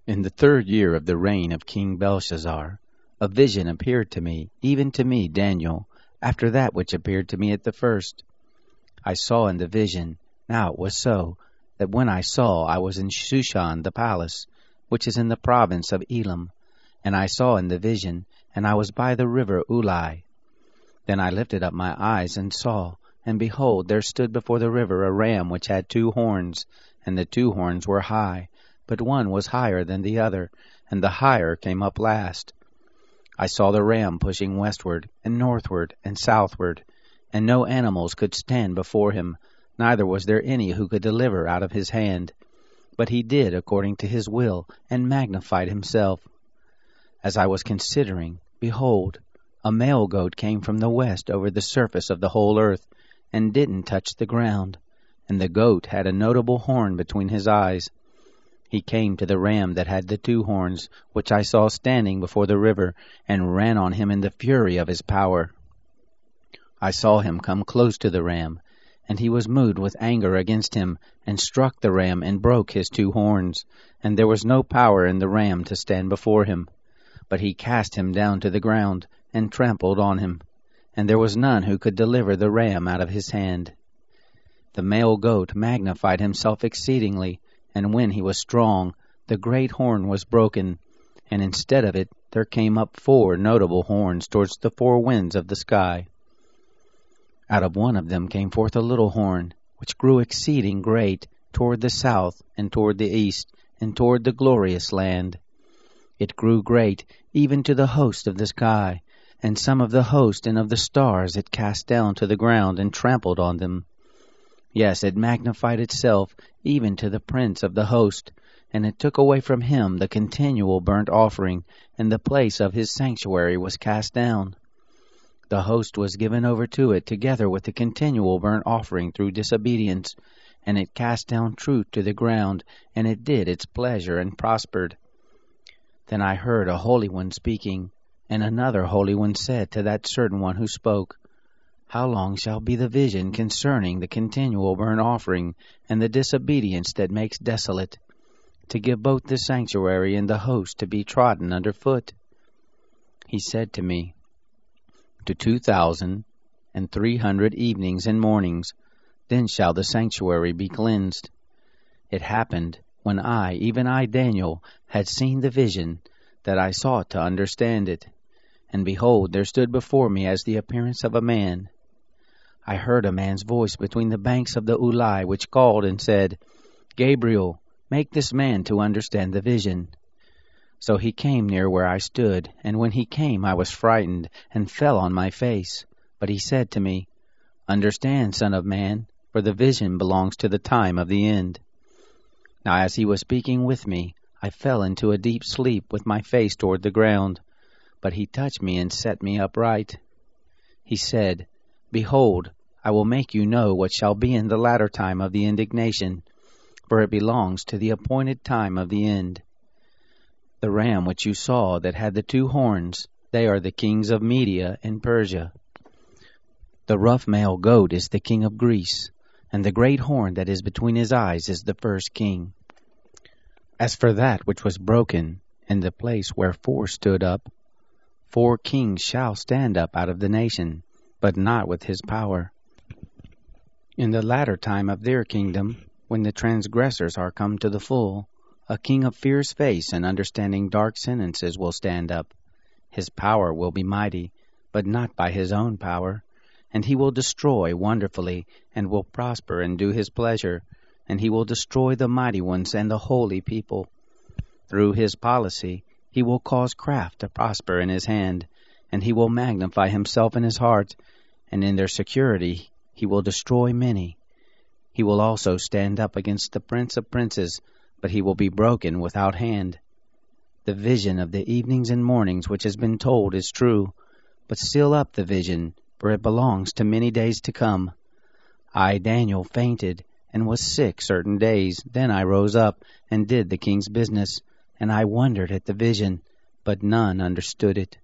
In the 3rd year of the reign of King Belshazzar, a vision appeared to me, even to me, Daniel, after that which appeared to me at the first. I saw in the vision. Now it was so, that when I saw, I was in Shushan the palace, which is in the province of Elam. And I saw in the vision, and I was by the river Ulai. Then I lifted up my eyes and saw, and behold, there stood before the river a ram which had 2 horns, and the 2 horns were high, but one was higher than the other, and the higher came up last. I saw the ram pushing westward, and northward, and southward, and no animals could stand before him, neither was there any who could deliver out of his hand. But he did according to his will, and magnified himself. As I was considering, behold, a male goat came from the west over the surface of the whole earth, and didn't touch the ground. And the goat had a notable horn between his eyes. He came to the ram that had the 2 horns, which I saw standing before the river, and ran on him in the fury of his power. I saw him come close to the ram, and he was moved with anger against him, and struck the ram, and broke his 2 horns, and there was no power in the ram to stand before him. But he cast him down to the ground, and trampled on him, and there was none who could deliver the ram out of his hand. The male goat magnified himself exceedingly, and when he was strong, the great horn was broken, and instead of it there came up 4 notable horns towards the 4 winds of the sky. Out of one of them came forth a little horn, which grew exceeding great, toward the south, and toward the east, and toward the glorious land. It grew great, even to the host of the sky, and some of the host and of the stars it cast down to the ground, and trampled on them. Yes, it magnified itself, even to the prince of the host, and it took away from him the continual burnt offering, and the place of his sanctuary was cast down. The host was given over to it together with the continual burnt offering through disobedience, and it cast down truth to the ground, and it did its pleasure and prospered. Then I heard a holy one speaking, and another holy one said to that certain one who spoke, How long shall be the vision concerning the continual burnt offering, and the disobedience that makes desolate, to give both the sanctuary and the host to be trodden under foot? He said to me, To 2,300 evenings and mornings, then shall the sanctuary be cleansed. It happened, when I, even I, Daniel, had seen the vision, that I sought to understand it. And behold, there stood before me as the appearance of a man. I heard a man's voice between the banks of the Ulai, which called and said, Gabriel, make this man to understand the vision. So he came near where I stood, and when he came I was frightened, and fell on my face. But he said to me, Understand, son of man, for the vision belongs to the time of the end. Now as he was speaking with me, I fell into a deep sleep with my face toward the ground. But he touched me and set me upright. He said, Behold, I will make you know what shall be in the latter time of the indignation, for it belongs to the appointed time of the end. The ram which you saw that had the 2 horns, they are the kings of Media and Persia. The rough male goat is the king of Greece, and the great horn that is between his eyes is the first king. As for that which was broken, in the place where 4 stood up, 4 kings shall stand up out of the nation, but not with his power. In the latter time of their kingdom, when the transgressors are come to the full, a king of fierce face and understanding dark sentences will stand up. His power will be mighty, but not by his own power, and he will destroy wonderfully, and will prosper and do his pleasure, and he will destroy the mighty ones and the holy people. Through his policy he will cause craft to prosper in his hand, and he will magnify himself in his heart, and in their security he will destroy many. He will also stand up against the prince of princes, but he will be broken without hand. The vision of the evenings and mornings which has been told is true, but seal up the vision, for it belongs to many days to come. I, Daniel, fainted, and was sick certain days. Then I rose up, and did the king's business, and I wondered at the vision, but none understood it.